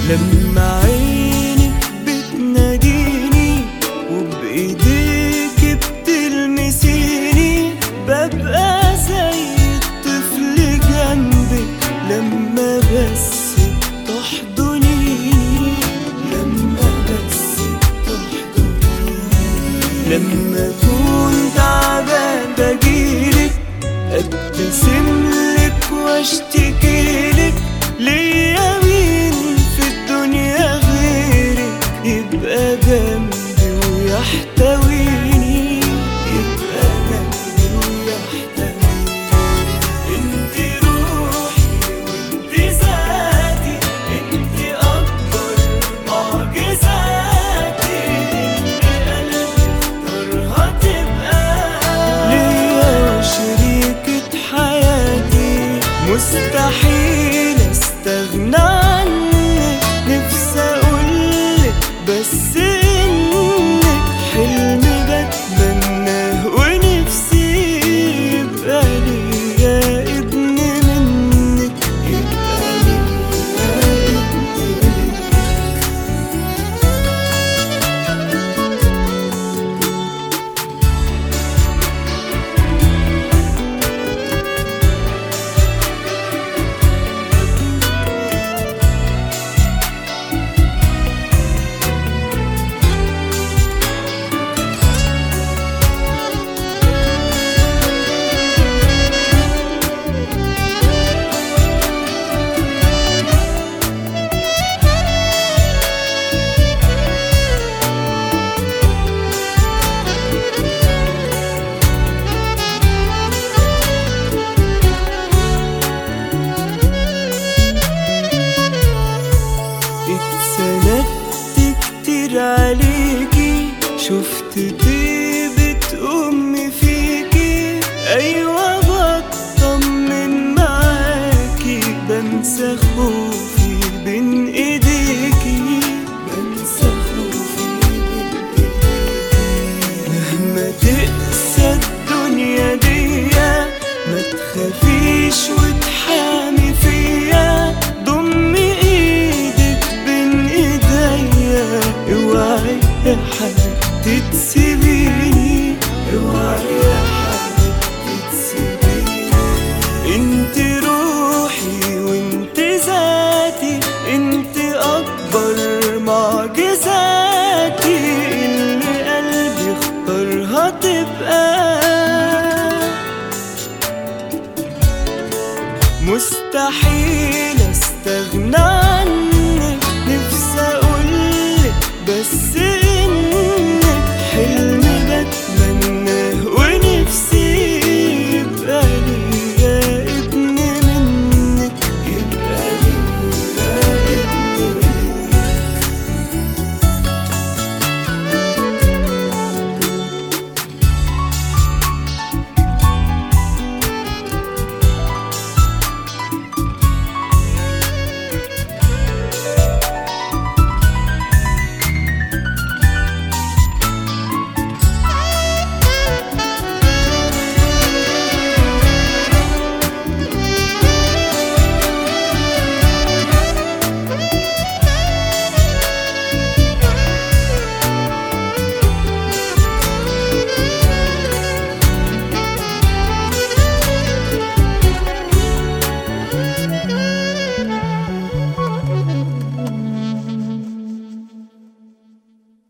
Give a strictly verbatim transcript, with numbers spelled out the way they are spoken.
لما عينك بتناديني وبإيديك بتلمسيني، ببقى زي الطفل جنبك لما بس تحضنيني، لما بس تحضنيني. لما أكون تعبان بجيلك ابتسملك واشتكيلك، ليا مين في الدنيا غيرك يبقى جنبي ويحتويني، يبقى جنبي ويحتويني. انتي روحي وانتي ذاتي، انتي اكبر معجزاتي، اللي قلبي اختارها تبقى ليا شريكة حياتي. مستحيل استغنى عنك، نفسي اقولك بس انك حلم بتمناه، ونفسي يبقى ليا ابن منك، يبقى ليا ابن منك. اتسندت كتير عليكي، شفت